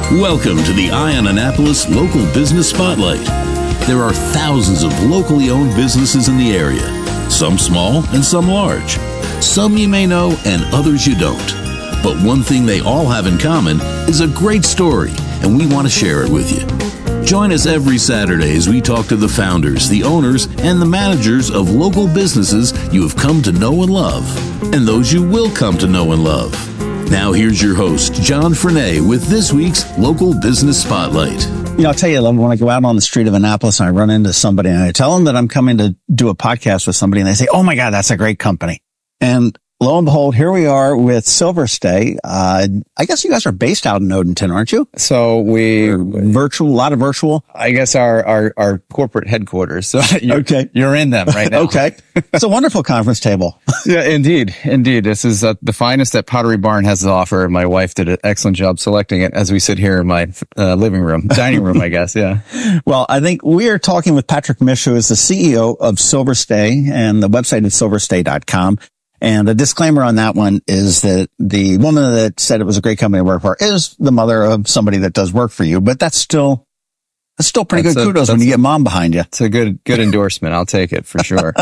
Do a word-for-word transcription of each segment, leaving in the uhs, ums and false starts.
Welcome to the Eye on Annapolis Local Business Spotlight. There are thousands of locally owned businesses in the area, some small and some large. Some you may know and others you don't. But one thing they all have in common is a great story, and we want to share it with you. Join us every Saturday as we talk to the founders, the owners, and the managers of local businesses you have come to know and love, and those you will come to know and love. Now here's your host, John Frenaye, with this week's Local Business Spotlight. You know, I'll tell you, when I go out on the street of Annapolis and I run into somebody and I tell them that I'm coming to do a podcast with somebody and they say, oh my God, that's a great company. And lo and behold, here we are with SilverStay. Uh, I guess you guys are based out in Odenton, aren't you? So we virtual, a lot of virtual. I guess our our, our corporate headquarters. So you're, okay, you're in them right now. Okay, it's a wonderful conference table. Yeah, indeed, indeed. This is uh, the finest that Pottery Barn has to offer. My wife did an excellent job selecting it as we sit here in my uh, living room, dining room, I guess. Yeah. Well, I think we are talking with Patrick Mish, who is the C E O of SilverStay, and the website is silver stay dot com. And a disclaimer on that one is that the woman that said it was a great company to work for is the mother of somebody that does work for you, but that's still, that's still pretty that's good a, kudos when you get mom behind you. It's a good, good endorsement. I'll take it for sure.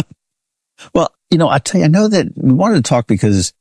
Well, you know, I tell you, I know that we wanted to talk because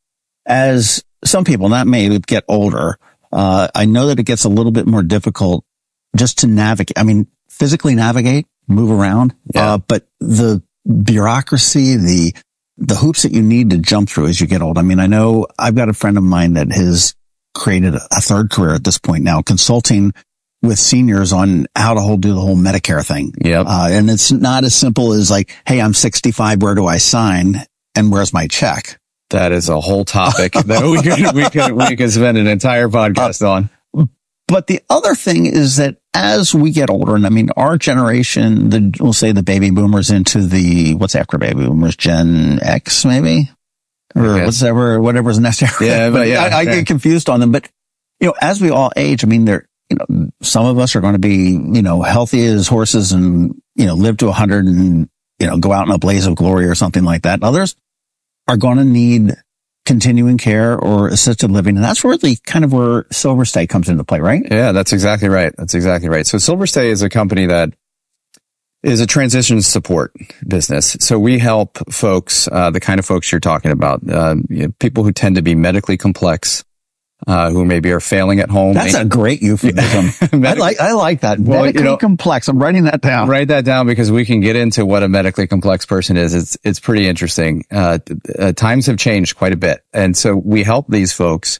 as some people, not me, get older, uh, I know that it gets a little bit more difficult just to navigate. I mean, physically navigate, move around, yeah. uh, but the bureaucracy, the, the hoops that you need to jump through as you get old. I mean, I know I've got a friend of mine that has created a third career at this point now, consulting with seniors on how to hold, do the whole Medicare thing. Yep. Uh, and it's not as simple as like, hey, I'm sixty-five. Where do I sign? And where's my check? That is a whole topic that we could, we could, we could spend an entire podcast uh, on. But the other thing is that as we get older, and I mean, our generation, the, we'll say the baby boomers into the, what's after baby boomers, Gen X maybe? Or whatever, whatever's next. Yeah, but yeah. I, I get confused on them. But, you know, as we all age, I mean, they're, you know, some of us are going to be, you know, healthy as horses and, you know, live to a hundred and, you know, go out in a blaze of glory or something like that. Others are going to need continuing care or assisted living. And that's really kind of where SilverStay comes into play, right? Yeah, that's exactly right. That's exactly right. So SilverStay is a company that is a transition support business. So we help folks, uh, the kind of folks you're talking about, uh, you know, people who tend to be medically complex, uh, who maybe are failing at home. That's a great euphemism. I like, I like that. Well, medically you know, complex. I'm writing that down. Write that down because we can get into what a medically complex person is. It's, it's pretty interesting. Uh, uh, times have changed quite a bit. And so we help these folks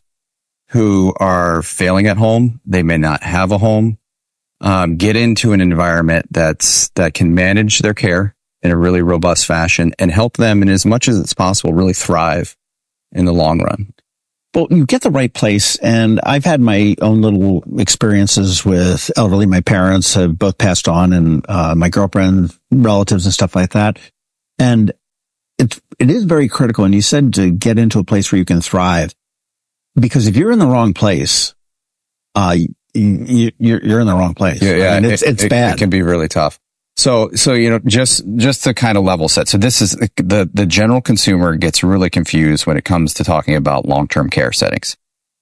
who are failing at home. They may not have a home, um, get into an environment that's, that can manage their care in a really robust fashion and help them in as much as it's possible really thrive in the long run. Well, you get the right place, and I've had my own little experiences with elderly. My parents have both passed on, and uh, my girlfriend, relatives, and stuff like that. And it it is very critical. And you said to get into a place where you can thrive, because if you're in the wrong place, uh, you, you're you're in the wrong place. Yeah, yeah, I mean, it's it, it's it, bad. It can be really tough. So, so, you know, just, just to kind of level set. So this is the, the general consumer gets really confused when it comes to talking about long-term care settings.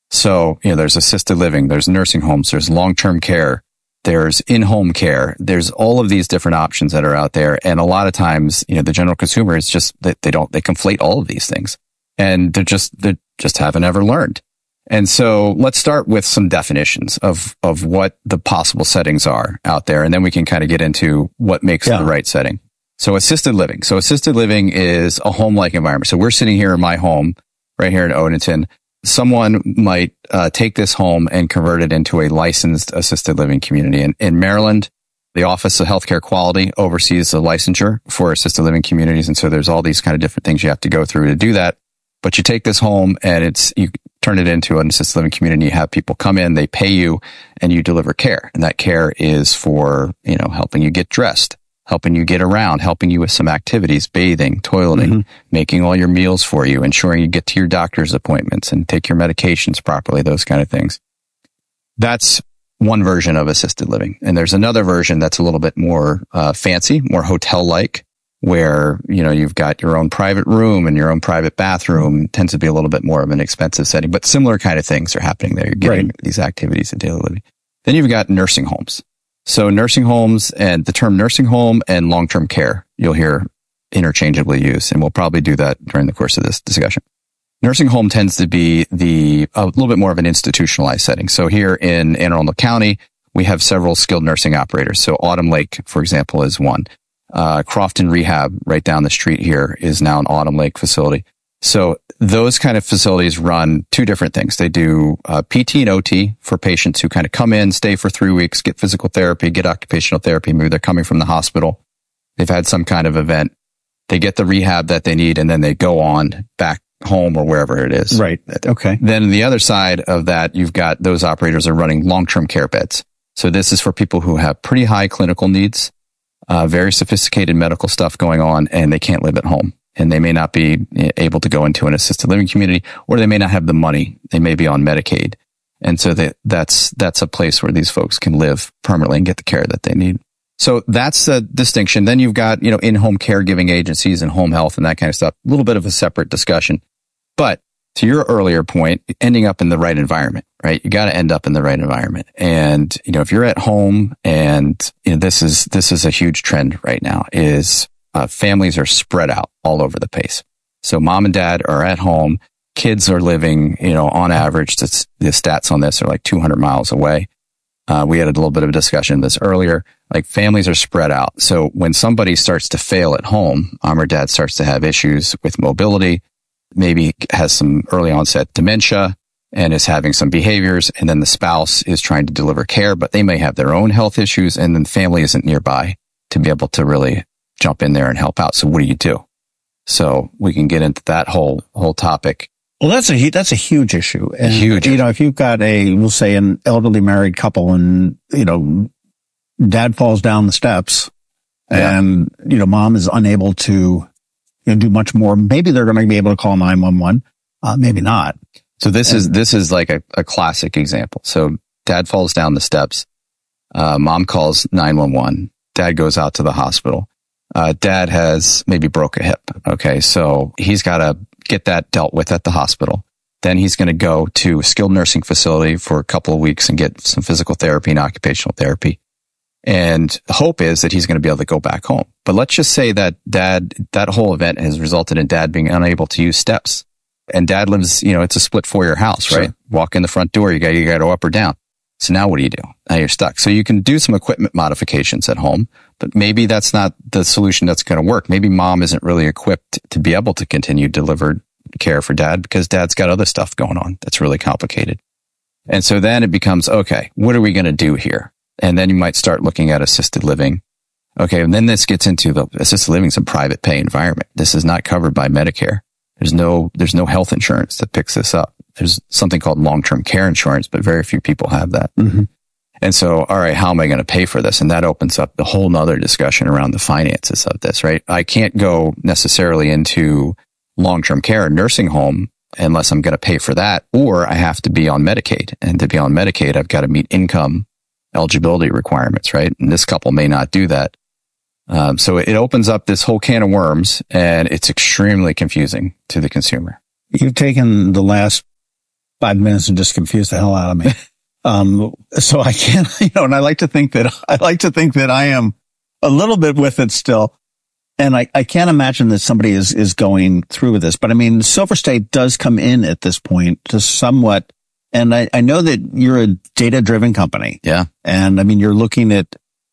So, you know, there's assisted living, there's nursing homes, there's long-term care, there's in-home care, there's all of these different options that are out there. And a lot of times, you know, the general consumer is just that they don't, they conflate all of these things and they're just, they just haven't ever learned. And so let's start with some definitions of, of what the possible settings are out there. And then we can kind of get into what makes yeah. the right setting. So assisted living. So assisted living is a home-like environment. So we're sitting here in my home right here in Odenton. Someone might uh, take this home and convert it into a licensed assisted living community. In, in Maryland, the Office of Healthcare Quality oversees the licensure for assisted living communities. And so there's all these kind of different things you have to go through to do that. But you take this home and it's, you turn it into an assisted living community. You have people come in, they pay you, and you deliver care. And that care is for, you know, helping you get dressed, helping you get around, helping you with some activities, bathing, toileting, mm-hmm. making all your meals for you, ensuring you get to your doctor's appointments and take your medications properly, those kind of things. That's one version of assisted living. And there's another version that's a little bit more uh, fancy, more hotel-like, where, you know, you've got your own private room and your own private bathroom. It tends to be a little bit more of an expensive setting, but similar kind of things are happening there. You're getting right. these activities in daily living. Then you've got nursing homes. So nursing homes, and the term nursing home and long-term care, you'll hear interchangeably used, and we'll probably do that during the course of this discussion. Nursing home tends to be the a little bit more of an institutionalized setting. So here in Anne Arundel County, we have several skilled nursing operators. So Autumn Lake, for example, is one. Uh, Crofton Rehab, right down the street here, is now an Autumn Lake facility. So those kind of facilities run two different things. They do uh, P T and O T for patients who kind of come in, stay for three weeks, get physical therapy, get occupational therapy. Maybe they're coming from the hospital. They've had some kind of event. They get the rehab that they need, and then they go on back home or wherever it is. Right. Okay. Then on the other side of that, you've got those operators are running long-term care beds. So this is for people who have pretty high clinical needs, uh, very sophisticated medical stuff going on, and they can't live at home. And they may not be able to go into an assisted living community, or they may not have the money. They may be on Medicaid. And so they, that's, that's a place where these folks can live permanently and get the care that they need. So that's the distinction. Then you've got, you know, in-home caregiving agencies and home health and that kind of stuff. A little bit of a separate discussion. But to your earlier point, ending up in the right environment, right? You got to end up in the right environment. And, you know, if you're at home, and you know, this is, this is a huge trend right now, is uh, families are spread out all over the place. So mom and dad are at home. Kids are living, you know, on average, the stats on this are like two hundred miles away. Uh, we had a little bit of a discussion of this earlier. Like, families are spread out. So when somebody starts to fail at home, mom or dad starts to have issues with mobility, maybe has some early onset dementia and is having some behaviors, and then the spouse is trying to deliver care, but they may have their own health issues, and then family isn't nearby to be able to really jump in there and help out. So what do you do? So we can get into that whole, whole topic. Well, that's a, that's a huge issue. And, huge. You know, if you've got a, we'll say an elderly married couple, and, you know, dad falls down the steps, yeah. and, you know, mom is unable to, you know, do much more. Maybe they're going to be able to call nine one one. Uh, maybe not. So this and, is, this is like a, a classic example. So dad falls down the steps. Uh, mom calls nine one one. Dad goes out to the hospital. Uh, dad has maybe broke a hip. Okay. So he's got to get that dealt with at the hospital. Then he's going to go to a skilled nursing facility for a couple of weeks and get some physical therapy and occupational therapy. And the hope is that he's going to be able to go back home. But let's just say that dad, that whole event has resulted in dad being unable to use steps. And dad lives, you know, it's a split foyer house, sure. right? Walk in the front door, you got, you got to go up or down. So now what do you do? Now you're stuck. So you can do some equipment modifications at home, but maybe that's not the solution that's going to work. Maybe mom isn't really equipped to be able to continue delivered care for dad because dad's got other stuff going on that's really complicated. And so then it becomes, okay, what are we going to do here? And then you might start looking at assisted living. Okay. And then this gets into the assisted living is a private pay environment. This is not covered by Medicare. There's no, there's no health insurance that picks this up. There's something called long-term care insurance, but very few people have that. Mm-hmm. And so, all right, how am I going to pay for this? And that opens up the whole nother discussion around the finances of this, right? I can't go necessarily into long-term care or nursing home unless I'm going to pay for that, or I have to be on Medicaid. And to be on Medicaid, I've got to meet income eligibility requirements, right? And this couple may not do that. Um, so it opens up this whole can of worms, and it's extremely confusing to the consumer. You've taken the last five minutes and just confused the hell out of me. um, so I can't, you know, and I like to think that, I like to think that I am a little bit with it still. And I, I can't imagine that somebody is, is going through with this, but I mean, Silver State does come in at this point to somewhat, and I, I know that you're a data driven company. Yeah. And I mean, you're looking at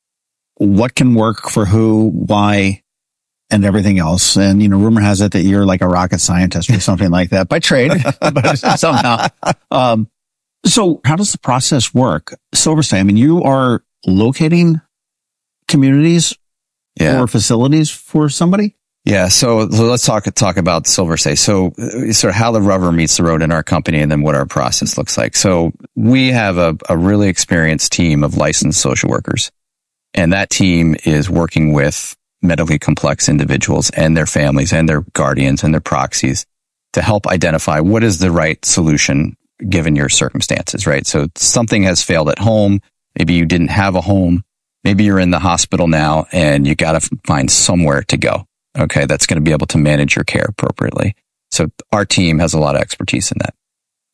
what can work for who, why, and everything else. And, you know, rumor has it that you're like a rocket scientist or something like that by trade, but somehow. Um, so how does the process work? Silver State, I mean, you are locating communities yeah. or facilities for somebody? Yeah. So, so let's talk, talk about Silver State. So uh, sort of how the rubber meets the road in our company and then what our process looks like. So we have a, a really experienced team of licensed social workers, and that team is working with medically complex individuals and their families and their guardians and their proxies to help identify what is the right solution given your circumstances, right? So something has failed at home. Maybe you didn't have a home. Maybe you're in the hospital now and you got to find somewhere to go. Okay. That's going to be able to manage your care appropriately. So our team has a lot of expertise in that.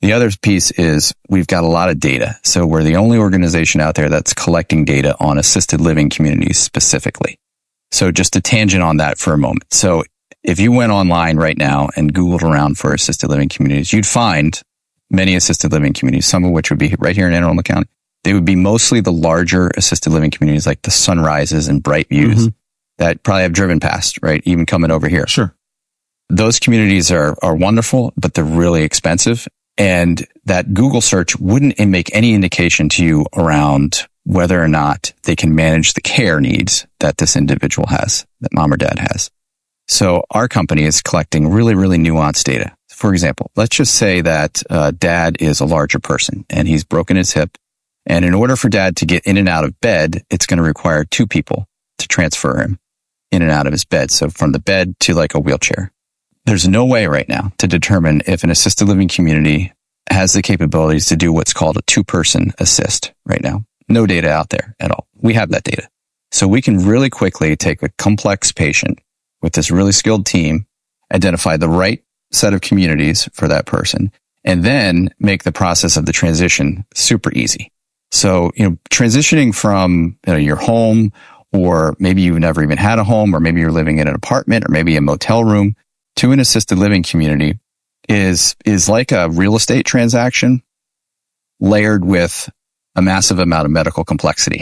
The other piece is we've got a lot of data. So we're the only organization out there that's collecting data on assisted living communities specifically. So just a tangent on that for a moment. So if you went online right now and Googled around for assisted living communities, you'd find many assisted living communities, some of which would be right here in Anne Arundel County. They would be mostly the larger assisted living communities like the Sunrises and Bright Views mm-hmm. that probably have driven past, right? Even coming over here. Sure. Those communities are, are wonderful, but they're really expensive. And that Google search wouldn't make any indication to you around whether or not they can manage the care needs that this individual has, that mom or dad has. So our company is collecting really, really nuanced data. For example, let's just say that uh, dad is a larger person and he's broken his hip. And in order for dad to get in and out of bed, it's going to require two people to transfer him in and out of his bed. So from the bed to like a wheelchair. There's no way right now to determine if an assisted living community has the capabilities to do what's called a two-person assist right now. No data out there at all. We have that data. So we can really quickly take a complex patient with this really skilled team, identify the right set of communities for that person, and then make the process of the transition super easy. So, you know, transitioning from you know, your home, or maybe you've never even had a home, or maybe you're living in an apartment, or maybe a motel room, to an assisted living community is, is like a real estate transaction layered with a massive amount of medical complexity.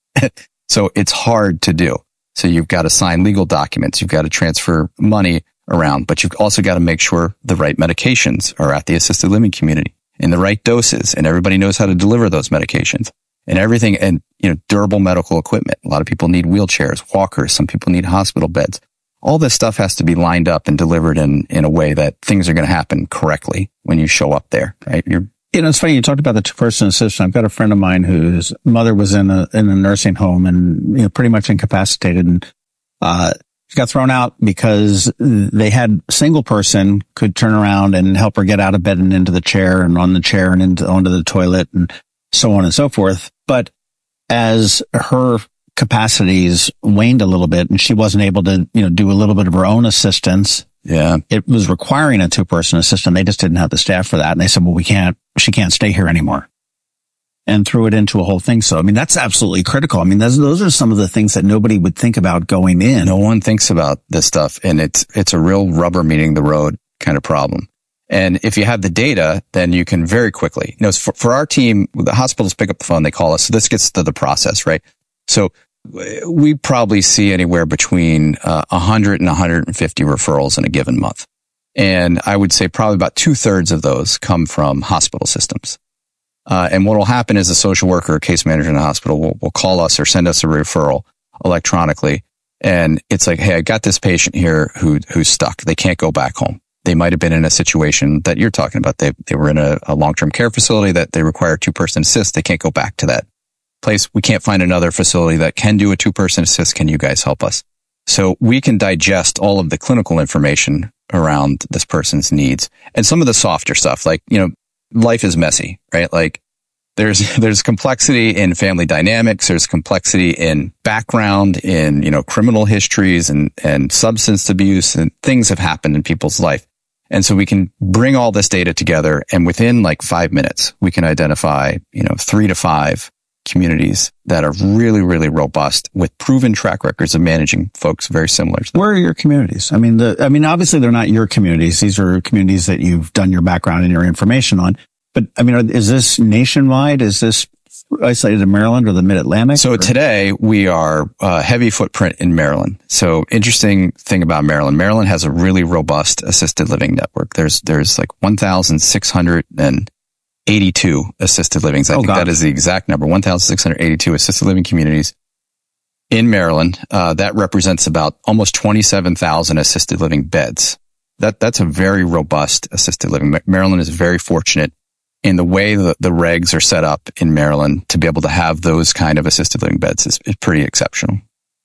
So it's hard to do. So you've got to sign legal documents. You've got to transfer money around, but you've also got to make sure the right medications are at the assisted living community in the right doses, and everybody knows how to deliver those medications and everything. And, you know, durable medical equipment. A lot of people need wheelchairs, walkers. Some people need hospital beds. All this stuff has to be lined up and delivered in, in a way that things are going to happen correctly when you show up there, right? You're, you know, it's funny. You talked about the two-person assistant. I've got a friend of mine whose mother was in a, in a nursing home and, you know, pretty much incapacitated. And, uh, she got thrown out because they had a single person could turn around and help her get out of bed and into the chair and on the chair and into, onto the toilet and so on and so forth. But as her capacities waned a little bit and she wasn't able to, you know, do a little bit of her own assistance. Yeah. It was requiring a two-person assistant. They just didn't have the staff for that. And they said, well, we can't, she can't stay here anymore. And threw it into a whole thing. So, I mean, that's absolutely critical. I mean, those, those are some of the things that nobody would think about going in. No one thinks about this stuff. And it's, it's a real rubber meeting the road kind of problem. And if you have the data, then you can very quickly, you know, for, for our team, the hospitals pick up the phone, they call us. So this gets to the process, right? So we probably see anywhere between uh, one hundred and one hundred fifty referrals in a given month. And I would say probably about two thirds of those come from hospital systems. Uh, and what will happen is a social worker or case manager in the hospital will, will call us or send us a referral electronically. And it's like, hey, I got this patient here who, who's stuck. They can't go back home. They might have been in a situation that you're talking about. They, they were in a, a long-term care facility that they require two-person assist. They can't go back to that place. We can't find another facility that can do a two-person assist. Can you guys help us? So we can digest all of the clinical information around this person's needs and some of the softer stuff, like, you know, life is messy, right? Like there's, there's complexity in family dynamics. There's complexity in background, in, you know, criminal histories and, and substance abuse, and things have happened in people's life. And so we can bring all this data together, and within like five minutes, we can identify, you know, three to five communities that are really, really robust with proven track records of managing folks very similar to them. Where are your communities? I mean, the, I mean, obviously they're not your communities. These are communities that you've done your background and your information on. But I mean, is this nationwide? Is this isolated in Maryland or the Mid-Atlantic? So or? Today we are uh, heavy footprint in Maryland. So interesting thing about Maryland, Maryland has a really robust assisted living network. There's, there's like one thousand six hundred eighty-two assisted livings. I oh, think God. That is the exact number, one thousand six hundred eighty-two assisted living communities in Maryland. Uh, that represents about almost twenty-seven thousand assisted living beds. That, that's a very robust assisted living. Maryland is very fortunate in the way that the regs are set up in Maryland to be able to have those kind of assisted living beds is, is pretty exceptional.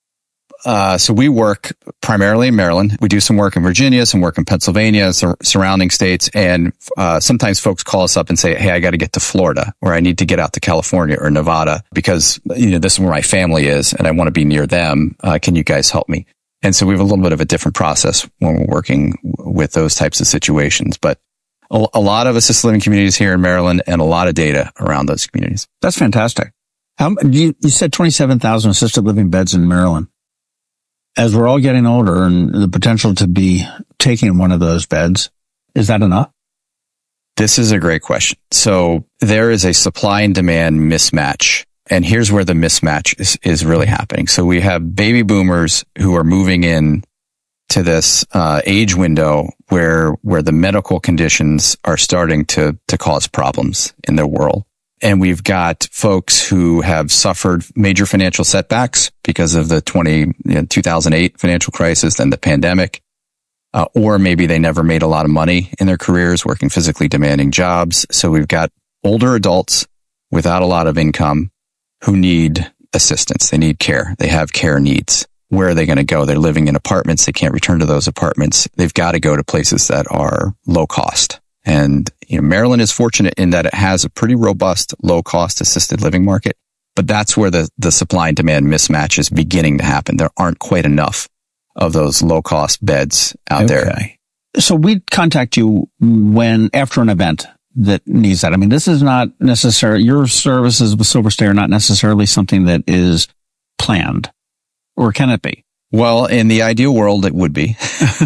Uh, so we work primarily in Maryland. We do some work in Virginia, some work in Pennsylvania, sur- surrounding states. And, uh, sometimes folks call us up and say, hey, I got to get to Florida, or I need to get out to California or Nevada because, you know, this is where my family is and I want to be near them. Uh, can you guys help me? And so we have a little bit of a different process when we're working with those types of situations. But, a, a lot of assisted living communities here in Maryland and a lot of data around those communities. That's fantastic. How, you, you said twenty-seven thousand assisted living beds in Maryland. As we're all getting older and the potential to be taking one of those beds, is that enough? This is a great question. So there is a supply and demand mismatch. And here's where the mismatch is, is really happening. So we have baby boomers who are moving in to this uh, age window where where the medical conditions are starting to to cause problems in their world. And we've got folks who have suffered major financial setbacks because of the twenty, you know, two thousand eight financial crisis, then the pandemic. Uh, or maybe they never made a lot of money in their careers working physically demanding jobs. So we've got older adults without a lot of income who need assistance. They need care. They have care needs. Where are they going to go? They're living in apartments. They can't return to those apartments. They've got to go to places that are low cost. And, you know, Maryland is fortunate in that it has a pretty robust low cost assisted living market, but that's where the, the supply and demand mismatch is beginning to happen. There aren't quite enough of those low cost beds out okay. there. So we'd contact you when, after an event that needs that. I mean, this is not necessarily, your services with Silverstay are not necessarily something that is planned, or can it be? Well, in the ideal world, it would be.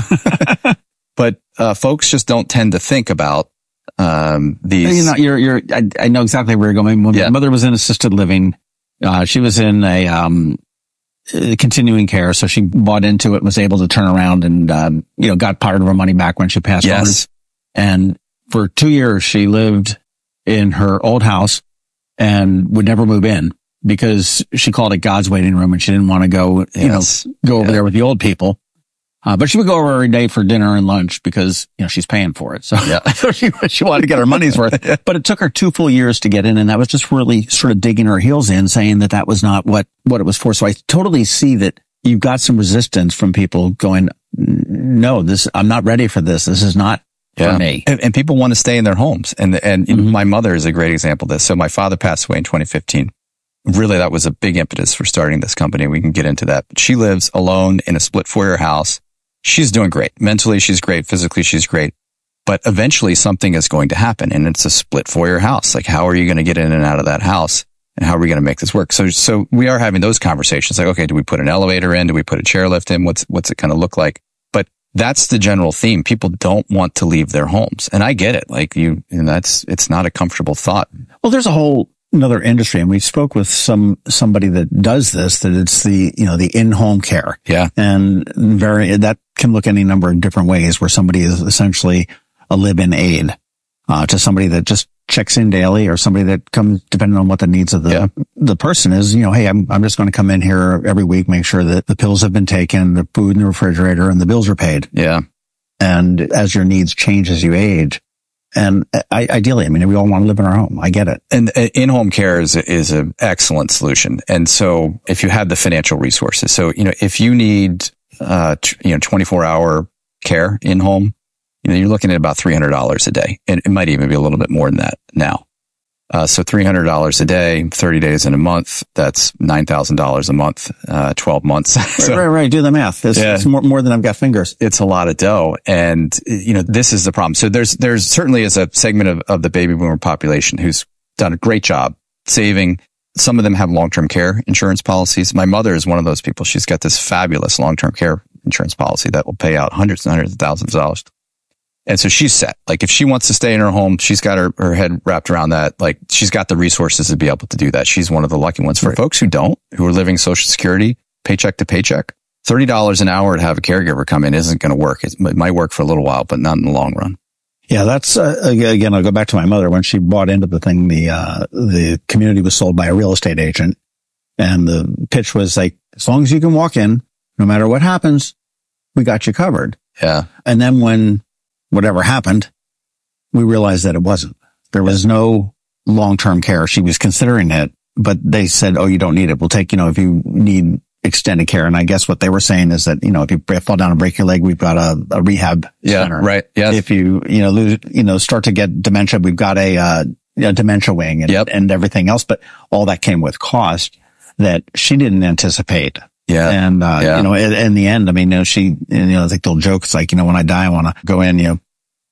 But uh, folks just don't tend to think about um, these. You know, you're, you're, I, I know exactly where you're going. When yeah. my mother was in assisted living, uh, she was in a um, continuing care, so she bought into it, was able to turn around and, um, you know, got part of her money back when she passed on. Yes. And for two years, she lived in her old house and would never move in because she called it God's waiting room, and she didn't want to go, you yes. know, go over yeah. there with the old people. Uh, but she would go over every day for dinner and lunch because, you know, she's paying for it. So, yeah. so she, she wanted to get her money's worth. But it took her two full years to get in. And that was just really sort of digging her heels in, saying that that was not what, what it was for. So I totally see that you've got some resistance from people going, no, this, I'm not ready for this. This is not yeah. for me. And, and people want to stay in their homes. And, and mm-hmm. my mother is a great example of this. So my father passed away in twenty fifteen. Really, that was a big impetus for starting this company. We can get into that. But she lives alone in a split foyer house. She's doing great. Mentally, she's great. Physically, she's great. But eventually something is going to happen, and it's a split foyer house. Like, how are you going to get in and out of that house? And how are we going to make this work? So, so we are having those conversations. Like, okay, do we put an elevator in? Do we put a chairlift in? What's, what's it going to look like? But that's the general theme. People don't want to leave their homes. And I get it. Like you, and that's, it's not a comfortable thought. Well, there's a whole another industry, and we spoke with some, somebody that does this, that it's the, you know, the in-home care. Yeah. And very, that can look any number of different ways, where somebody is essentially a live-in aid, uh, to somebody that just checks in daily, or somebody that comes, depending on what the needs of the, yeah. the person is, you know, hey, I'm, I'm just going to come in here every week, make sure that the pills have been taken, the food in the refrigerator, and the bills are paid. Yeah. And as your needs change as you age, and I, ideally, I mean, we all want to live in our home. I get it. And in-home care is, is an excellent solution. And so if you have the financial resources, so, you know, if you need, uh, t- you know, twenty-four hour care in home, you know, you're looking at about three hundred dollars a day. And it might even be a little bit more than that now. Uh, so three hundred dollars a day, thirty days in a month, that's nine thousand dollars a month, uh, twelve months. So, right, right, right. Do the math. It's, yeah. it's more, more than I've got fingers. It's a lot of dough. And, you know, this is the problem. So there's, there's certainly is a segment of, of the baby boomer population who's done a great job saving. Some of them have long-term care insurance policies. My mother is one of those people. She's got this fabulous long-term care insurance policy that will pay out hundreds and hundreds of thousands of dollars. And so she's set. Like, if she wants to stay in her home, she's got her, her head wrapped around that. Like, she's got the resources to be able to do that. She's one of the lucky ones. For right. folks who don't, who are living Social Security, paycheck to paycheck, thirty dollars an hour to have a caregiver come in isn't going to work. It might work for a little while, but not in the long run. Yeah, that's, uh, again, I'll go back to my mother. When she bought into the thing, the, uh, the community was sold by a real estate agent. And the pitch was like, as long as you can walk in, no matter what happens, we got you covered. Yeah. And then when whatever happened, we realized that it wasn't. There was no long-term care. She was considering it, but they said, oh, you don't need it. We'll take, you know, if you need extended care. And I guess what they were saying is that, you know, if you fall down and break your leg, we've got a, a rehab yeah, center. Right. Yeah. If you, you know, lose, you know, start to get dementia, we've got a, uh, a dementia wing and, yep. and everything else. But all that came with cost that she didn't anticipate. Yeah. And, uh, yeah. you know, in, in the end, I mean, you know, she, you know, it's like the old joke. It's like, you know, when I die, I want to go in, you know,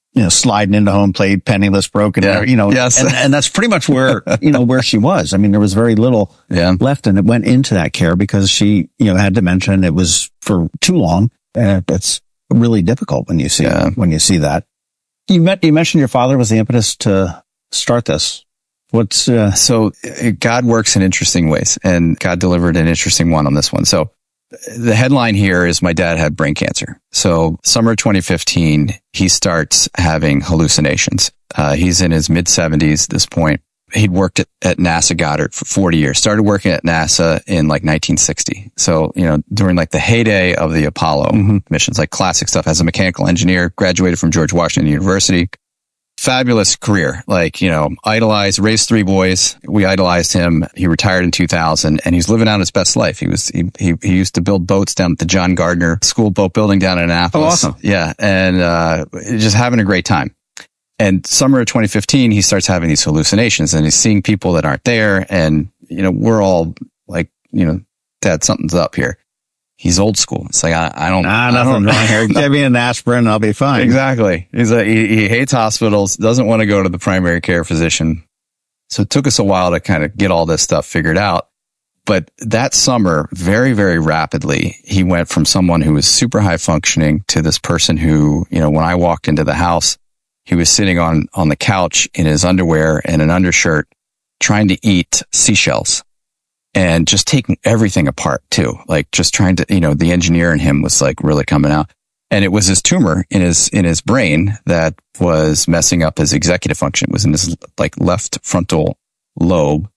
you know, sliding into home plate, penniless, broken, Yeah. you know, Yes. and, and that's pretty much where, you know, where she was. I mean, there was very little Yeah. left, and it went into that care because she, you know, had dementia, and it was for too long. And it's really difficult when you see, Yeah. when you see that. You met, you mentioned your father was the impetus to start this. What's, uh, So uh, God works in interesting ways, and God delivered an interesting one on this one. So the headline here is my dad had brain cancer. So summer twenty fifteen, he starts having hallucinations. Uh, he's in his mid seventies at this point. He'd worked at, at NASA Goddard for forty years, started working at NASA in like nineteen sixty. So, you know, during like the heyday of the Apollo Mm-hmm. missions, like classic stuff, as a mechanical engineer, graduated from George Washington University. Fabulous career. Like, you know, idolized, raised three boys. We idolized him. He retired in two thousand, and he's living out his best life. He was, he, he, he used to build boats down at the John Gardner School Boat Building down in Annapolis. Oh, awesome. Yeah. And, uh, just having a great time. And summer of twenty fifteen, he starts having these hallucinations, and he's seeing people that aren't there. And, you know, we're all like, you know, Dad, something's up here. He's old school. It's like, I, I don't, ah, I nothing don't wrong here. Give me an aspirin, I'll be fine. Exactly. He's like, he, he hates hospitals, doesn't want to go to the primary care physician. So it took us a while to kind of get all this stuff figured out. But that summer, very, very rapidly, he went from someone who was super high functioning to this person who, you know, when I walked into the house, he was sitting on, on the couch in his underwear and an undershirt trying to eat seashells. And just taking everything apart too, like just trying to, you know, the engineer in him was like really coming out. And it was this tumor in his, in his brain that was messing up his executive function. It was in his like left frontal lobe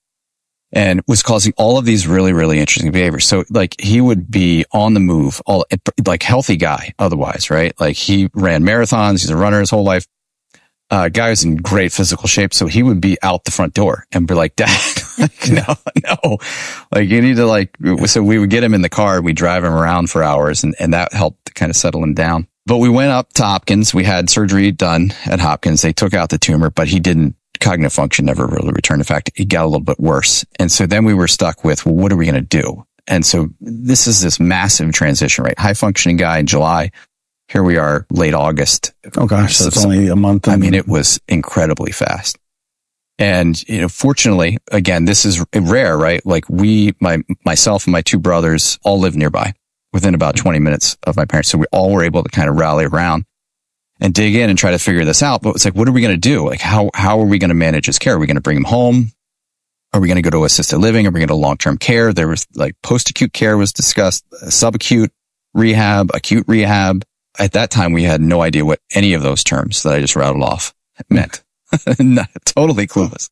and was causing all of these really, really interesting behaviors. So like he would be on the move, all like healthy guy otherwise, right? Like he ran marathons. He's a runner his whole life. Uh, guy was in great physical shape. So he would be out the front door and be like, Dad, like, no, no, like you need to like, so we would get him in the car. We'd drive him around for hours, and, and that helped to kind of settle him down. But we went up to Hopkins. We had surgery done at Hopkins. They took out the tumor, but he didn't, cognitive function never really returned. In fact, it got a little bit worse. And so then we were stuck with, well, what are we going to do? And so this is this massive transition, right? High functioning guy in July. Here we are, late August. Oh gosh, so it's only a month. I mean, it was incredibly fast. And, you know, fortunately, again, this is rare, right? Like we, my, myself and my two brothers all live nearby within about twenty minutes of my parents. So we all were able to kind of rally around and dig in and try to figure this out. But it's like, what are we going to do? Like, how, how are we going to manage his care? Are we going to bring him home? Are we going to go to assisted living? Are we going to long-term care? There was like post-acute care was discussed, subacute rehab, acute rehab. At that time, we had no idea what any of those terms that I just rattled off meant. Not, totally clueless.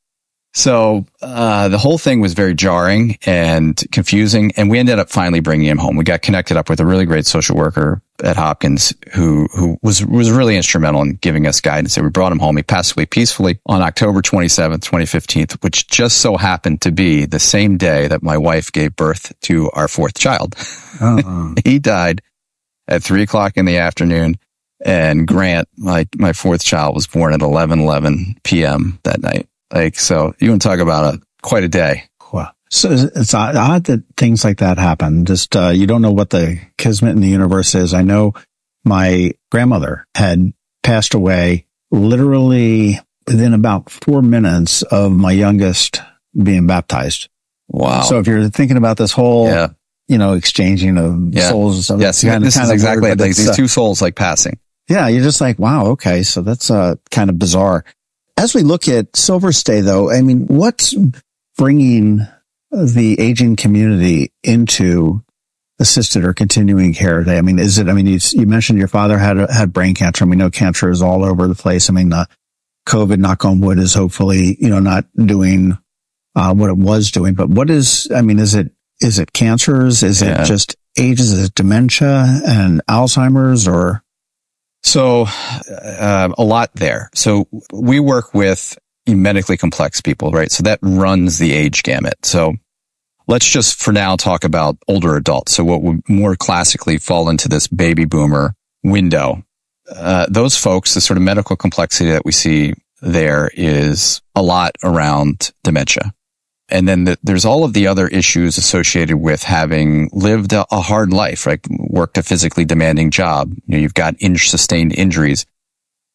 So, uh, the whole thing was very jarring and confusing. And we ended up finally bringing him home. We got connected up with a really great social worker at Hopkins who, who was, was really instrumental in giving us guidance. And we brought him home. He passed away peacefully on October twenty-seventh, twenty fifteen, which just so happened to be the same day that my wife gave birth to our fourth child. Uh-huh. He died at three o'clock in the afternoon. And Grant, my, my fourth child, was born at eleven eleven p.m. that night. Like, so you want to talk about a, quite a day. Wow. So it's odd that things like that happen. Just, uh, you don't know what the kismet in the universe is. I know my grandmother had passed away literally within about four minutes of my youngest being baptized. Wow. So if you're thinking about this whole, yeah. you know, exchanging of yeah. souls and stuff. Yes. Kind this of, is kind exactly weird, like it's, these uh, two souls like passing. Yeah. You're just like, wow. Okay. So that's, uh, kind of bizarre. As we look at Silver Stay, though, I mean, what's bringing the aging community into assisted or continuing care today? I mean, is it, I mean, you, you mentioned your father had, had brain cancer, and we know cancer is all over the place. I mean, uh, COVID, knock on wood, is hopefully, you know, not doing, uh, what it was doing, but what is, I mean, is it, is it cancers? Is yeah. it just ages? Is it dementia and Alzheimer's, or? So, uh, a lot there. So we work with medically complex people, right? So that runs the age gamut. So let's just for now talk about older adults. So what would more classically fall into this baby boomer window. Uh, those folks, the sort of medical complexity that we see there is a lot around dementia. And then the, there's all of the other issues associated with having lived a, a hard life, right? Worked a physically demanding job. You know, you've got in, sustained injuries.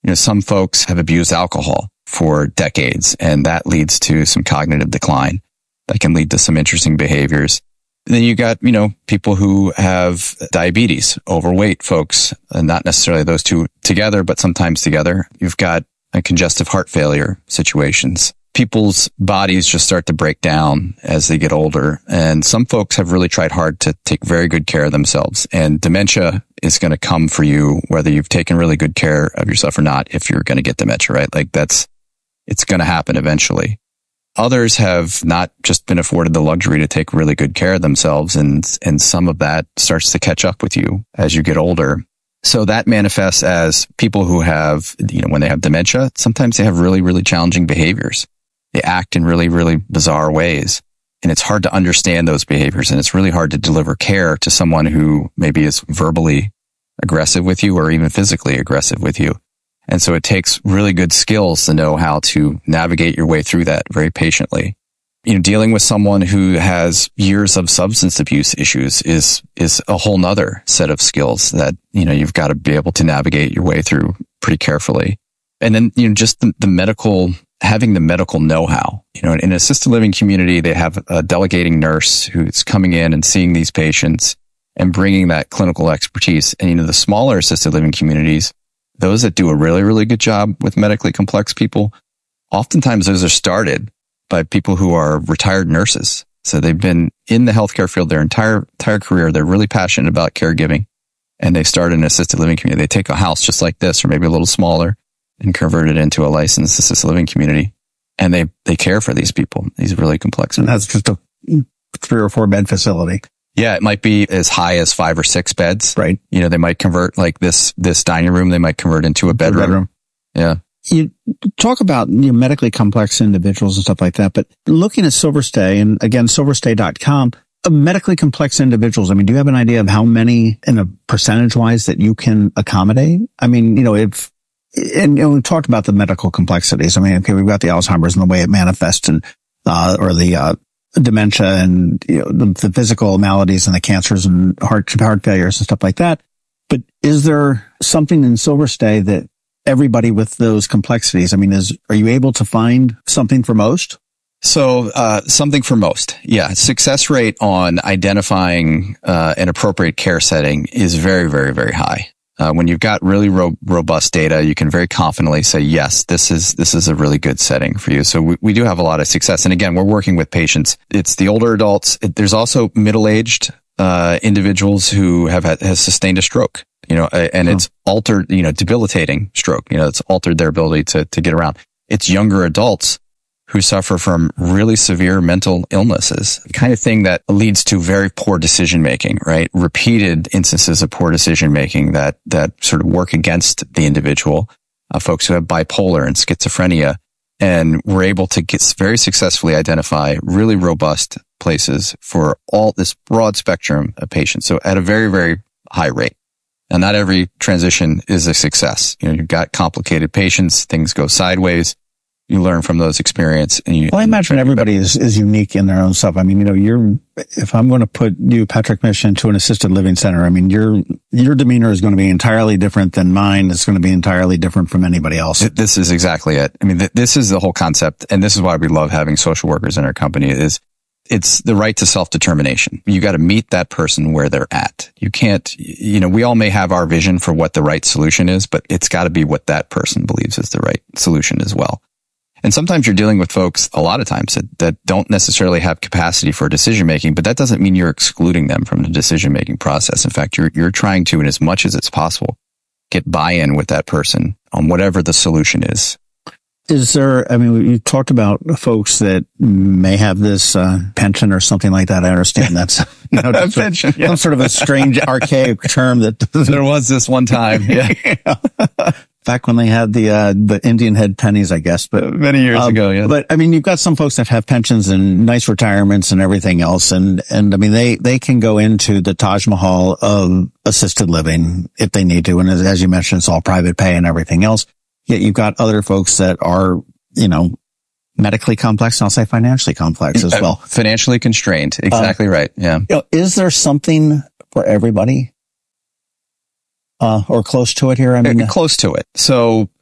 You know, some folks have abused alcohol for decades, and that leads to some cognitive decline that can lead to some interesting behaviors. And then you got, you know, people who have diabetes, overweight folks, and not necessarily those two together, but sometimes together. You've got a congestive heart failure situations. People's bodies just start to break down as they get older. And some folks have really tried hard to take very good care of themselves. And dementia is going to come for you, whether you've taken really good care of yourself or not, if you're going to get dementia, right? Like that's, it's going to happen eventually. Others have not just been afforded the luxury to take really good care of themselves. And, and some of that starts to catch up with you as you get older. So that manifests as people who have, you know, when they have dementia, sometimes they have really, really challenging behaviors. They act in really, really bizarre ways. And it's hard to understand those behaviors. And it's really hard to deliver care to someone who maybe is verbally aggressive with you or even physically aggressive with you. And so it takes really good skills to know how to navigate your way through that very patiently. You know, dealing with someone who has years of substance abuse issues is, is a whole nother set of skills that, you know, you've got to be able to navigate your way through pretty carefully. And then, you know, just the, the medical, having the medical know-how, you know, in an assisted living community, they have a delegating nurse who's coming in and seeing these patients and bringing that clinical expertise. And, you know, the smaller assisted living communities, those that do a really, really good job with medically complex people, oftentimes those are started by people who are retired nurses. So they've been in the healthcare field their entire, entire career. They're really passionate about caregiving, and they start an assisted living community. They take a house just like this, or maybe a little smaller, and convert it into a licensed assisted living community. And they, they care for these people, these really complex. And that's just a three or four bed facility. Yeah, it might be as high as five or six beds. Right. You know, they might convert like this, this dining room, they might convert into a bedroom. A bedroom. Yeah. You talk about, you know, medically complex individuals and stuff like that, but looking at Silverstay, and again, silverstay dot com, uh, medically complex individuals, I mean, do you have an idea of how many in a percentage wise that you can accommodate? I mean, you know, if, and you know, we talked about the medical complexities. I mean, okay, we've got the Alzheimer's and the way it manifests, and, uh, or the, uh, dementia, and, you know, the, the physical maladies and the cancers and heart, heart failures and stuff like that. But is there something in Silverstay that everybody with those complexities, I mean, is, are you able to find something for most? So, uh, something for most. Yeah. Success rate on identifying, uh, an appropriate care setting is very, very, very high. Uh, when you've got really ro- robust data, you can very confidently say, yes, this is, this is a really good setting for you. So we, we do have a lot of success. And again, we're working with patients. It's the older adults. It, there's also middle-aged, uh, individuals who have had, has sustained a stroke, you know, and it's oh. altered, you know, debilitating stroke, you know, it's altered their ability to, to get around. It's younger adults who suffer from really severe mental illnesses, the kind of thing that leads to very poor decision making, right? Repeated instances of poor decision making that, that sort of work against the individual, uh, folks who have bipolar and schizophrenia. And we're able to get very successfully identify really robust places for all this broad spectrum of patients. So at a very, very high rate. And not every transition is a success. You know, you've got complicated patients, things go sideways. You learn from those experiences. And you, well, I imagine everybody is, is unique in their own stuff. I mean, you know, you're, if I'm going to put you, Patrick Mission, to an assisted living center, I mean, your, your demeanor is going to be entirely different than mine. It's going to be entirely different from anybody else. This is exactly it. I mean, th- this is the whole concept. And this is why we love having social workers in our company is it's the right to self-determination. You got to meet that person where they're at. You can't, you know, we all may have our vision for what the right solution is, but it's got to be what that person believes is the right solution as well. And sometimes you're dealing with folks, a lot of times, that, that don't necessarily have capacity for decision making, but that doesn't mean you're excluding them from the decision making process. In fact, you're, you're trying to, in as much as it's possible, get buy-in with that person on whatever the solution is. Is there, I mean, you talked about folks that may have this uh, pension or something like that. I understand that's, you know, that's pension, yeah. Some sort of a strange, archaic term that there was this one time. Yeah. yeah. Back when they had the, uh, the Indian head pennies, I guess, but many years um, ago. Yeah. But I mean, you've got some folks that have pensions and nice retirements and everything else. And, and I mean, they, they can go into the Taj Mahal of assisted living if they need to. And as, as you mentioned, it's all private pay and everything else. Yet you've got other folks that are, you know, medically complex, and I'll say financially complex as well. Uh, financially constrained. Exactly uh, right. Yeah. You know, is there something for everybody? Uh, or close to it here? I mean, close to it. So,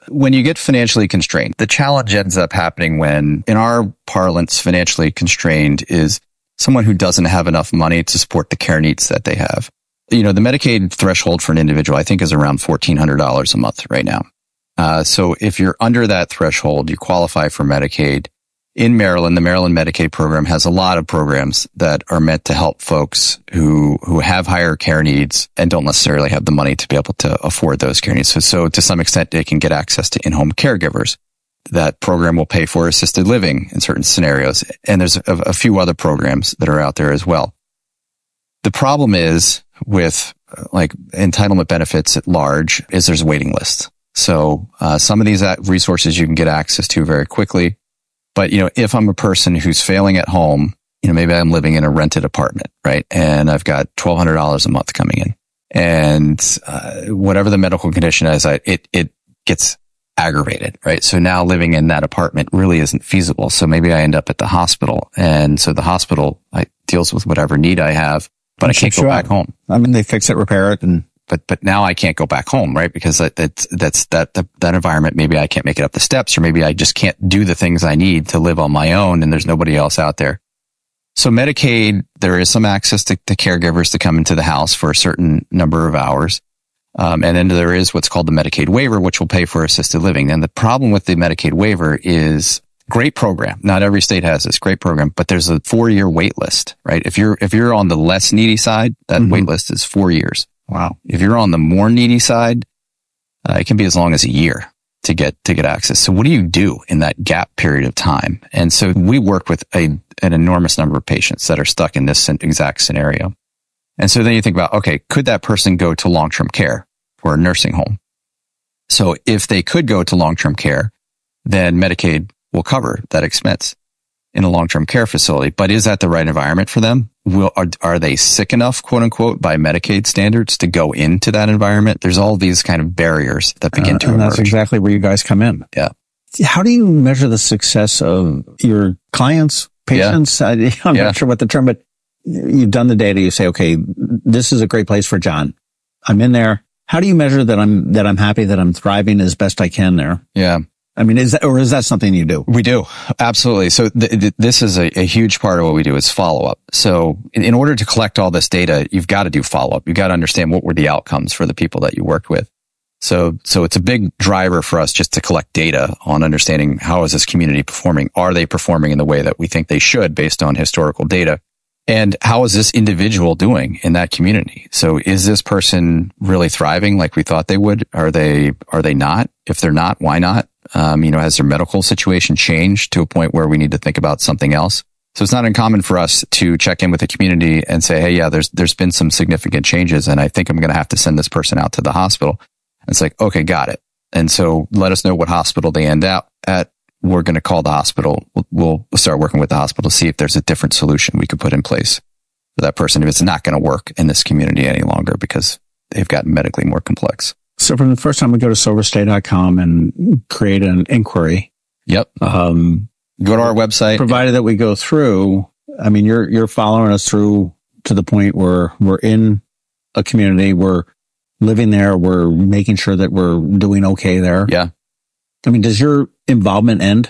when you get financially constrained, the challenge ends up happening when, in our parlance, financially constrained is someone who doesn't have enough money to support the care needs that they have. You know, the Medicaid threshold for an individual, I think, is around fourteen hundred dollars a month right now. Uh, so if you're under that threshold, you qualify for Medicaid. In Maryland, the Maryland Medicaid program has a lot of programs that are meant to help folks who, who have higher care needs and don't necessarily have the money to be able to afford those care needs. So, so to some extent, they can get access to in-home caregivers. That program will pay for assisted living in certain scenarios. And there's a, a few other programs that are out there as well. The problem is with like entitlement benefits at large is there's waiting lists. So, uh, some of these resources you can get access to very quickly. But, you know, if I'm a person who's failing at home, you know, maybe I'm living in a rented apartment, right? And I've got twelve hundred dollars a month coming in. And uh, whatever the medical condition is, I, it, it gets aggravated, right? So now living in that apartment really isn't feasible. So maybe I end up at the hospital. And so the hospital I, deals with whatever need I have, but I can't go back home. I mean, they fix it, repair it, and But, but now I can't go back home, right? Because that, that's, that's, that, that, that environment, maybe I can't make it up the steps, or maybe I just can't do the things I need to live on my own and there's nobody else out there. So Medicaid, there is some access to, to caregivers to come into the house for a certain number of hours. Um, and then there is what's called the Medicaid waiver, which will pay for assisted living. And the problem with the Medicaid waiver is great program. Not every state has this great program, but there's a four year wait list, right? If you're, if you're on the less needy side, that mm-hmm. wait list is four years. Wow. If you're on the more needy side, uh, it can be as long as a year to get, to get access. So what do you do in that gap period of time? And so we work with a, an enormous number of patients that are stuck in this exact scenario. And so then you think about, okay, could that person go to long-term care or a nursing home? So if they could go to long-term care, then Medicaid will cover that expense in a long-term care facility. But is that the right environment for them? Will, are, are they sick enough, quote unquote, by Medicaid standards to go into that environment? There's all these kind of barriers that begin uh, to and emerge. That's exactly where you guys come in. Yeah. How do you measure the success of your clients, patients? Yeah. I, I'm yeah. not sure what the term, but you've done the data. You say, okay, this is a great place for John. I'm in there. How do you measure that I'm, that I'm happy, that I'm thriving as best I can there? Yeah. I mean, is that, or is that something you do? We do. Absolutely. So th- th- this is a, a huge part of what we do is follow up. So in, in order to collect all this data, you've got to do follow up. You've got to understand what were the outcomes for the people that you worked with. So, so it's a big driver for us just to collect data on understanding how is this community performing? Are they performing in the way that we think they should based on historical data? And how is this individual doing in that community? So is this person really thriving like we thought they would? Are they, are they not? If they're not, why not? Um, you know, has their medical situation changed to a point where we need to think about something else? So it's not uncommon for us to check in with the community and say, hey, yeah, there's, there's been some significant changes and I think I'm going to have to send this person out to the hospital. And it's like, okay, got it. And so let us know what hospital they end out at. We're going to call the hospital. We'll, we'll start working with the hospital to see if there's a different solution we could put in place for that person if it's not going to work in this community any longer because they've gotten medically more complex. So from the first time we go to silver stay dot com and create an inquiry. Yep. Um, go to our website. Provided that we go through, I mean, you're, you're following us through to the point where we're in a community, we're living there, we're making sure that we're doing okay there. Yeah. I mean, does your involvement end?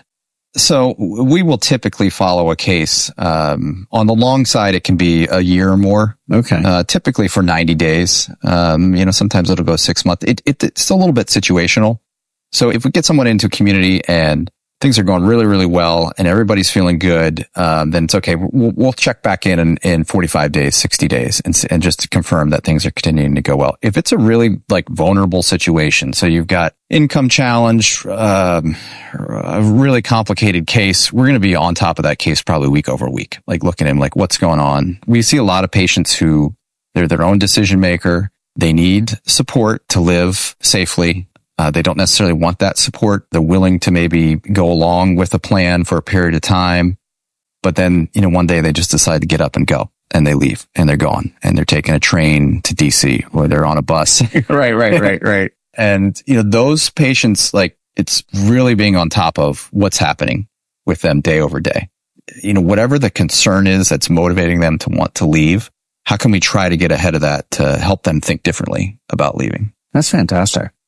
So we will typically follow a case. Um, on the long side, it can be a year or more. Okay. Uh, typically for ninety days. Um, you know, sometimes it'll go six months. It, it, it's a little bit situational. So if we get someone into a community and things are going really, really well and everybody's feeling good, um, then it's okay. We'll, we'll check back in, in in forty-five days, sixty days and, and just to confirm that things are continuing to go well. If it's a really like vulnerable situation, so you've got income challenge, um, a really complicated case, we're going to be on top of that case probably week over week, like looking at him, like what's going on. We see a lot of patients who they're their own decision maker. They need support to live safely. Uh, they don't necessarily want that support. They're willing to maybe go along with a plan for a period of time. But then, you know, one day they just decide to get up and go and they leave and they're gone and they're taking a train to D C or they're on a bus. Right, right, right, right. And, you know, those patients, like it's really being on top of what's happening with them day over day. You know, whatever the concern is that's motivating them to want to leave, how can we try to get ahead of that to help them think differently about leaving? That's fantastic.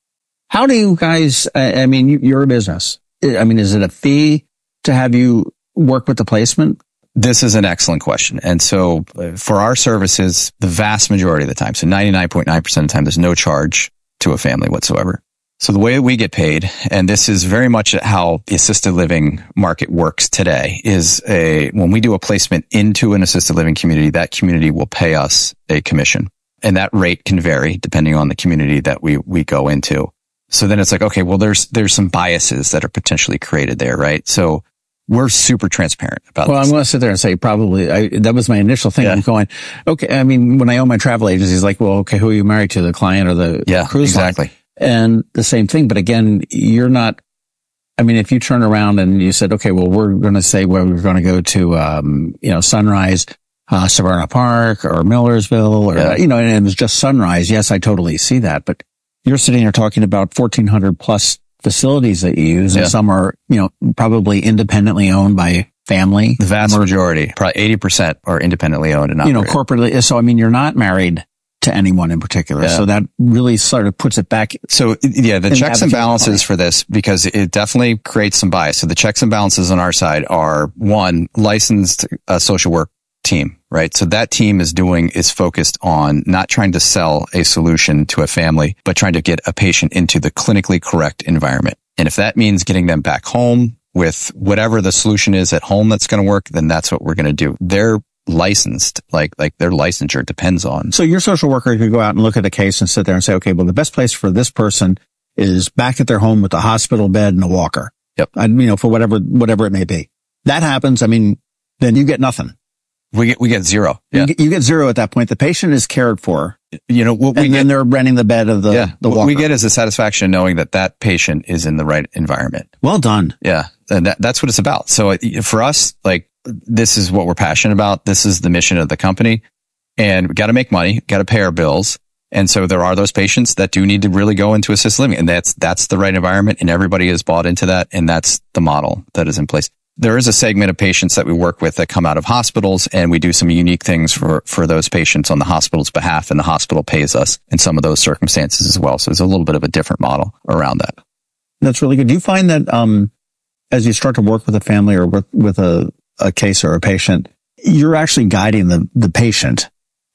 How do you guys, I I mean, you, you're a business. I mean, is it a fee to have you work with the placement? This is an excellent question. And so uh, for our services, the vast majority of the time, so ninety-nine point nine percent of the time, there's no charge to a family whatsoever. So the way that we get paid, and this is very much how the assisted living market works today, is a when we do a placement into an assisted living community, that community will pay us a commission. And that rate can vary depending on the community that we, we go into. So then it's like, okay, well, there's, there's some biases that are potentially created there, right? So we're super transparent about well, this. I'm going to sit there and say probably, I, that was my initial thing. Yeah. I'm going, okay, I mean, when I own my travel agency, it's like, well, okay, who are you married to, the client or the yeah, cruise exactly. line? And the same thing. But again, you're not, I mean, if you turn around and you said, okay, well, we're going to say where we're going to go to, um, you know, Sunrise, uh, Severna Park or Millersville or, yeah. you know, and it was just Sunrise. Yes, I totally see that. But you're sitting here talking about fourteen hundred plus facilities that you use, and yeah. some are, you know, probably independently owned by family. The vast majority, probably eighty percent are independently owned and operated. You know, corporately. So, I mean, you're not married to anyone in particular. Yeah. So that really sort of puts it back. So yeah, the checks and balances for this, because it definitely creates some bias. So the checks and balances on our side are one, licensed uh, social work team, right? So that team is doing, is focused on not trying to sell a solution to a family, but trying to get a patient into the clinically correct environment. And if that means getting them back home with whatever the solution is at home that's going to work, then that's what we're going to do. They're licensed, like, like their licensure depends on. So your social worker could go out and look at a case and sit there and say, okay, well, the best place for this person is back at their home with a hospital bed and a walker. Yep. And, you know, for whatever, whatever it may be. That happens. I mean, then you get nothing. We get, we get zero. Yeah. You, get, you get zero at that point. The patient is cared for. You know, what we and get, then they're renting the bed of the, yeah, the walker. What we get is the satisfaction knowing that that patient is in the right environment. Well done. Yeah. And that, that's what it's about. So for us, like, this is what we're passionate about. This is the mission of the company, and we got to make money, got to pay our bills. And so there are those patients that do need to really go into assisted living, and that's, that's the right environment, and everybody is bought into that. And that's the model that is in place. There is a segment of patients that we work with that come out of hospitals, and we do some unique things for, for those patients on the hospital's behalf, and the hospital pays us in some of those circumstances as well. So it's a little bit of a different model around that. That's really good. Do you find that, um, as you start to work with a family or with, with a, a case or a patient, you're actually guiding the, the patient?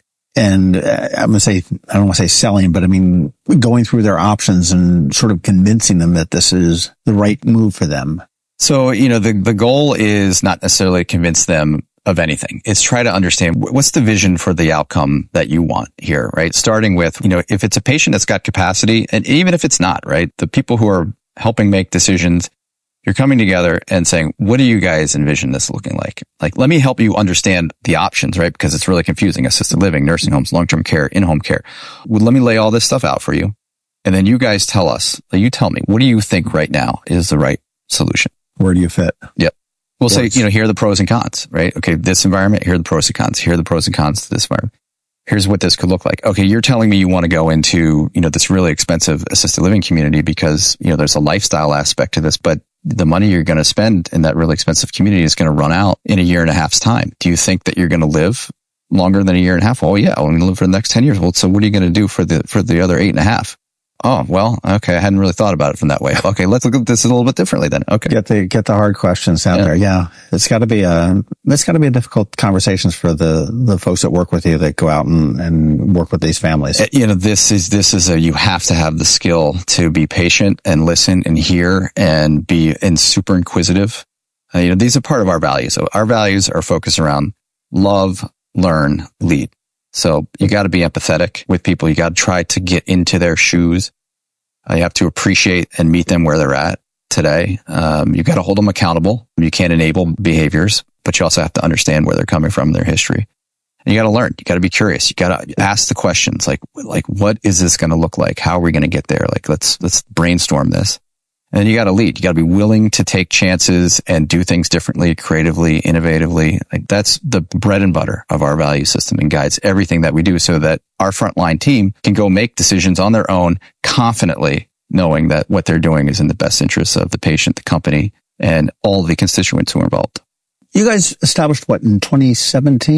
And uh, I'm going to say, I don't want to say selling, but I mean, going through their options and sort of convincing them that this is the right move for them. So, you know, the, the goal is not necessarily to convince them of anything. It's try to understand what's the vision for the outcome that you want here, right? Starting with, you know, if it's a patient that's got capacity, and even if it's not, right? The people who are helping make decisions, you're coming together and saying, what do you guys envision this looking like? Like, let me help you understand the options, right? Because it's really confusing. Assisted living, nursing homes, long-term care, in-home care. Well, let me lay all this stuff out for you. And then you guys tell us, you tell me, what do you think right now is the right solution? Where do you fit? Yep. We'll say, you know, here are the pros and cons, right? Okay, this environment, here are the pros and cons. Here are the pros and cons to this environment. Here's what this could look like. Okay, you're telling me you want to go into, you know, this really expensive assisted living community because, you know, there's a lifestyle aspect to this, but the money you're going to spend in that really expensive community is going to run out in a year and a half's time. Do you think that you're going to live longer than a year and a half? Oh yeah, I'm going to live for the next ten years. Well, so what are you going to do for the, for the other eight and a half? Oh, well, okay. I hadn't really thought about it from that way. Okay. Let's look at this a little bit differently then. Okay. Get the, get the hard questions out yeah. there. Yeah. It's gotta be a, it's gotta be a difficult conversations for the, the folks that work with you that go out and, and work with these families. You know, this is, this is a, you have to have the skill to be patient and listen and hear and be, and super inquisitive. Uh, you know, these are part of our values. So our values are focused around love, learn, lead. So you got to be empathetic with people. You got to try to get into their shoes. Uh, you have to appreciate and meet them where they're at today. Um, you got to hold them accountable. You can't enable behaviors, but you also have to understand where they're coming from, their history. And you got to learn. You got to be curious. You got to ask the questions like, like, what is this going to look like? How are we going to get there? Like, let's, let's brainstorm this. And then you got to lead. You got to be willing to take chances and do things differently, creatively, innovatively. Like that's the bread and butter of our value system and guides everything that we do so that our frontline team can go make decisions on their own confidently, knowing that what they're doing is in the best interest of the patient, the company, and all the constituents who are involved. You guys established what in twenty seventeen?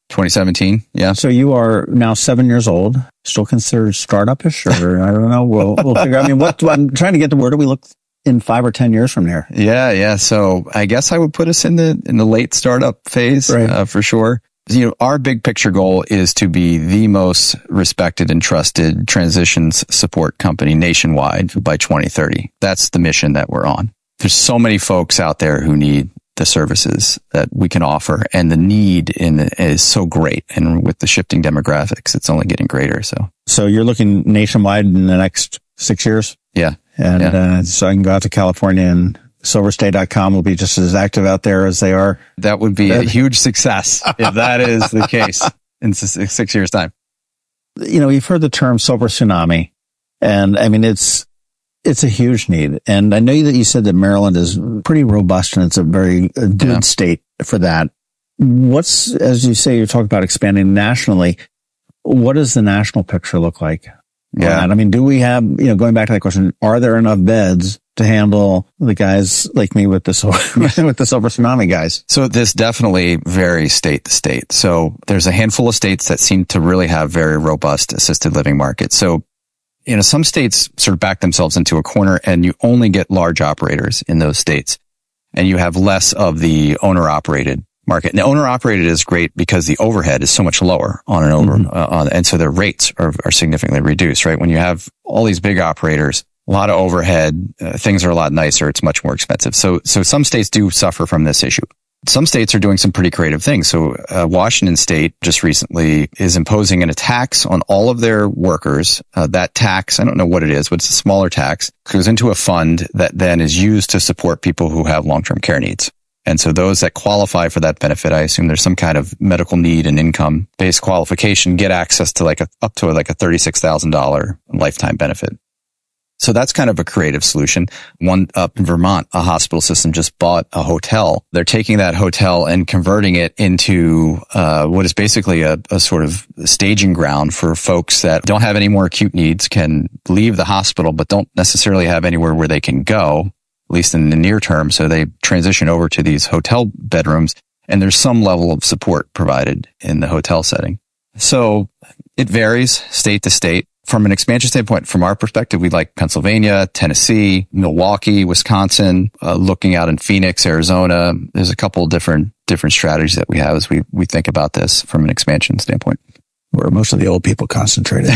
twenty seventeen. Yeah. So you are now seven years old, still considered startup-ish, or I don't know. We'll, we'll figure out. I mean, what, I'm trying to get to where do we look in five or ten years from there? Yeah. Yeah. So I guess I would put us in the, in the late startup phase, right. uh, for sure. You know, our big picture goal is to be the most respected and trusted transitions support company nationwide by twenty thirty. That's the mission that we're on. There's so many folks out there who need the services that we can offer, and the need in is so great. And with the shifting demographics, it's only getting greater. So, so you're looking nationwide in the next six years? Yeah. And, yeah. Uh, so I can go out to California, and silverstay dot com will be just as active out there as they are. That would be a huge success if that is the case in six, six years time. You know, you've heard the term silver tsunami, and I mean, it's, it's a huge need. And I know that you said that Maryland is pretty robust and it's a very a good yeah. state for that. What's, as you say, you talk about expanding nationally. What does the national picture look like? Yeah. I mean, do we have, you know, going back to that question, are there enough beds to handle the guys like me with the, with the silver tsunami guys? So this definitely varies state to state. So there's a handful of states that seem to really have very robust assisted living markets. So, you know, some states sort of back themselves into a corner, and you only get large operators in those states, and you have less of the owner operated market. Now, owner operated is great because the overhead is so much lower on an over, mm-hmm. uh, on, and so their rates are, are significantly reduced, right? When you have all these big operators, a lot of overhead, uh, things are a lot nicer. It's much more expensive. So, so some states do suffer from this issue. Some states are doing some pretty creative things. So, uh, Washington State just recently is imposing a tax on all of their workers. Uh, that tax, I don't know what it is, but it's a smaller tax, goes into a fund that then is used to support people who have long-term care needs. And so those that qualify for that benefit, I assume there's some kind of medical need and income-based qualification, get access to like a, up to like a thirty-six thousand dollars lifetime benefit. So that's kind of a creative solution. One up in Vermont, a hospital system just bought a hotel. They're taking that hotel and converting it into uh what is basically a, a sort of staging ground for folks that don't have any more acute needs, can leave the hospital, but don't necessarily have anywhere where they can go, at least in the near term. So they transition over to these hotel bedrooms, and there's some level of support provided in the hotel setting. So it varies state to state. From an expansion standpoint, from our perspective, we like Pennsylvania, Tennessee, Milwaukee, Wisconsin, uh, looking out in Phoenix, Arizona. There's a couple of different, different strategies that we have as we, we think about this from an expansion standpoint. Where most of the old people concentrated.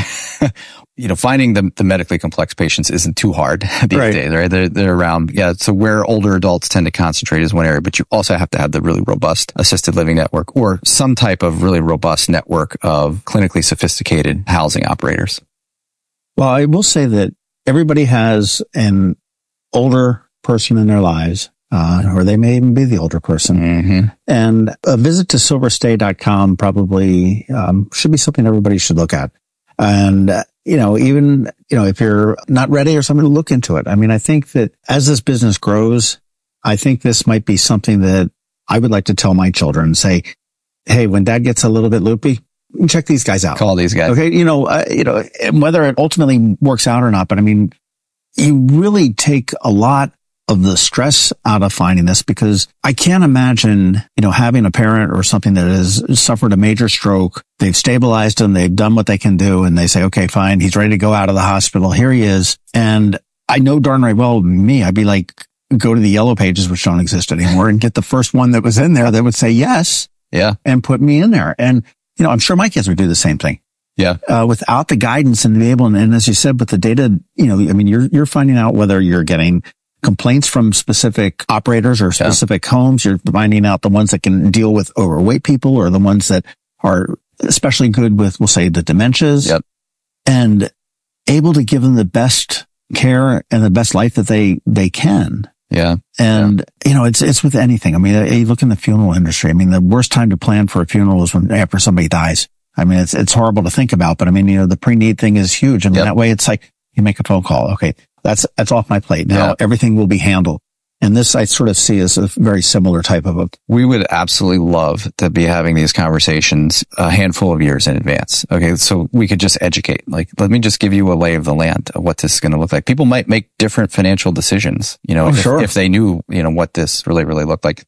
You know, finding the, the medically complex patients isn't too hard these right. days, right? They're, they're around. Yeah. So where older adults tend to concentrate is one area, but you also have to have the really robust assisted living network or some type of really robust network of clinically sophisticated housing operators. Well, I will say that everybody has an older person in their lives, uh, or they may even be the older person. Mm-hmm. And a visit to silverstay dot com probably um, should be something everybody should look at. And, uh, you know, even, you know, if you're not ready or something, to look into it. I mean, I think that as this business grows, I think this might be something that I would like to tell my children, say, hey, when dad gets a little bit loopy, check these guys out. Call these guys. Okay. You know, uh, you know, whether it ultimately works out or not, but I mean, you really take a lot of the stress out of finding this, because I can't imagine, you know, having a parent or something that has suffered a major stroke. They've stabilized him. They've done what they can do. And they say, okay, fine. He's ready to go out of the hospital. Here he is. And I know darn right well me, I'd be like, go to the yellow pages, which don't exist anymore, and get the first one that was in there that would say yes. Yeah. And put me in there. And, you know, I'm sure my kids would do the same thing. Yeah. Uh, without the guidance and be able, and, and as you said, with the data, you know, I mean, you're, you're finding out whether you're getting complaints from specific operators or specific yeah. homes. You're finding out the ones that can deal with overweight people or the ones that are especially good with, we'll say, the dementias. Yep. And able to give them the best care and the best life that they, they can. Yeah. And, yeah. you know, it's, it's with anything. I mean, you look in the funeral industry. I mean, the worst time to plan for a funeral is when after somebody dies. I mean, it's, it's horrible to think about, but I mean, you know, the pre-need thing is huge. I mean, yep. that way it's like you make a phone call. Okay. That's, that's off my plate. Now yeah. everything will be handled. And this I sort of see as a very similar type of a. We would absolutely love to be having these conversations a handful of years in advance. Okay. So we could just educate. Like, let me just give you a lay of the land of what this is going to look like. People might make different financial decisions, you know, oh, if, sure. if they knew, you know, what this really, really looked like.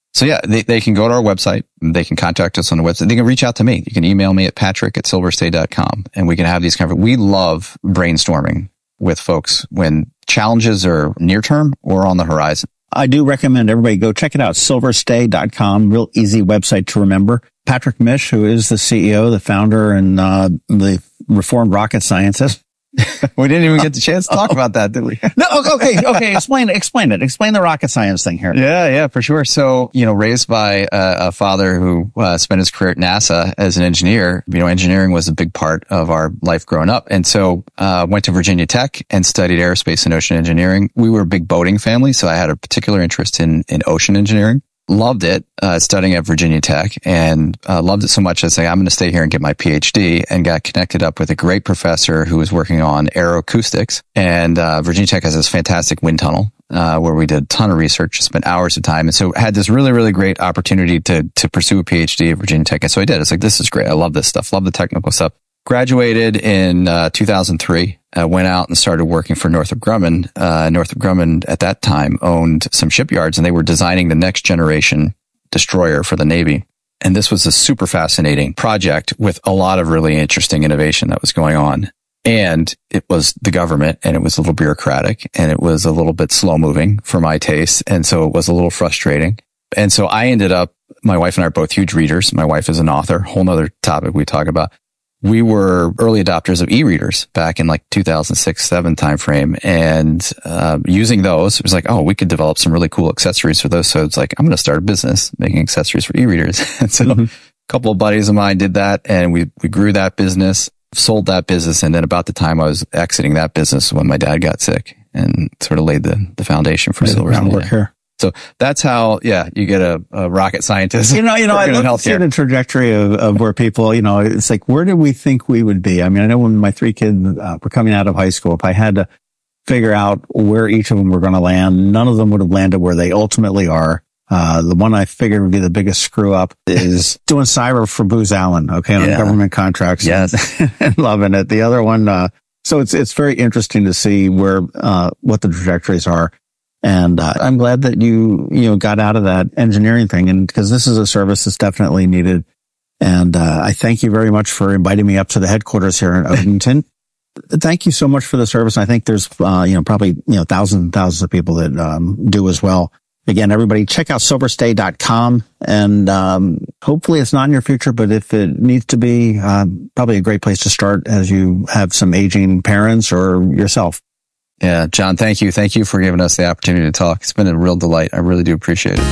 So yeah, they, they can go to our website. They can contact us on the website. They can reach out to me. You can email me at patrick at silverstay dot com and we can have these conversations. We love brainstorming with folks when challenges are near term or on the horizon. I do recommend everybody go check it out. silverstay dot com, real easy website to remember. Patrick Mish, who is the C E O, the founder, and uh, the reformed rocket scientist. We didn't even get the chance to talk about that, did we? No, okay, okay. Explain, explain it. Explain the rocket science thing here. Yeah, yeah, for sure. So, you know, raised by a, a father who uh, spent his career at NASA as an engineer, you know, engineering was a big part of our life growing up. And so, uh, went to Virginia Tech and studied aerospace and ocean engineering. We were a big boating family, so I had a particular interest in, in ocean engineering. Loved it, uh, studying at Virginia Tech, and uh, loved it so much I said, I'm going to stay here and get my P H D, and got connected up with a great professor who was working on aeroacoustics. And uh, Virginia Tech has this fantastic wind tunnel uh, where we did a ton of research, spent hours of time, and so had this really, really great opportunity to to pursue a P H D at Virginia Tech. And so I did. It's like, this is great. I love this stuff. Love the technical stuff. Graduated in uh, two thousand three. Uh, went out and started working for Northrop Grumman. Uh, Northrop Grumman at that time owned some shipyards, and they were designing the next generation destroyer for the Navy. And this was a super fascinating project with a lot of really interesting innovation that was going on. And it was the government, and it was a little bureaucratic, and it was a little bit slow moving for my taste. And so it was a little frustrating. And so I ended up, my wife and I are both huge readers. My wife is an author, whole nother topic we talk about. We were early adopters of e-readers back in like two thousand six, seven timeframe. And, uh, using those, it was like, oh, we could develop some really cool accessories for those. So it's like, I'm going to start a business making accessories for e-readers. And so mm-hmm. a couple of buddies of mine did that, and we, we grew that business, sold that business. And then about the time I was exiting that business when my dad got sick, and sort of laid the, the foundation for Silverstay. Here. So that's how, yeah, you get a, a rocket scientist. You know, you know, I love to see the trajectory of, of where people, you know, it's like, where did we think we would be? I mean, I know when my three kids uh, were coming out of high school, if I had to figure out where each of them were going to land, none of them would have landed where they ultimately are. Uh, the one I figured would be the biggest screw up is doing cyber for Booz Allen, okay, on yeah. government contracts. Yes. And loving it. The other one, uh, so it's, it's very interesting to see where, uh, what the trajectories are. And uh, I'm glad that you, you know, got out of that engineering thing, and because this is a service that's definitely needed. And uh, I thank you very much for inviting me up to the headquarters here in Odenton. Thank you so much for the service. I think there's, uh, you know, probably, you know, thousands and thousands of people that um, do as well. Again, everybody check out silverstay dot com, and um, hopefully it's not in your future, but if it needs to be, uh, probably a great place to start as you have some aging parents or yourself. Yeah, John, thank you. Thank you for giving us the opportunity to talk. It's been a real delight. I really do appreciate it.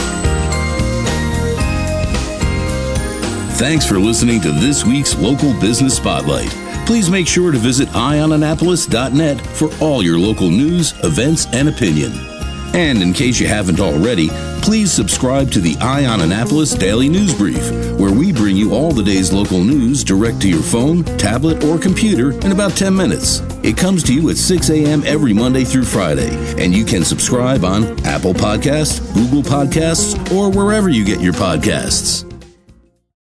Thanks for listening to this week's Local Business Spotlight. Please make sure to visit eye on annapolis dot net for all your local news, events, and opinion. And in case you haven't already, please subscribe to the Eye on Annapolis Daily News Brief, where we bring you all the day's local news direct to your phone, tablet, or computer in about ten minutes. It comes to you at six a.m. every Monday through Friday, and you can subscribe on Apple Podcasts, Google Podcasts, or wherever you get your podcasts.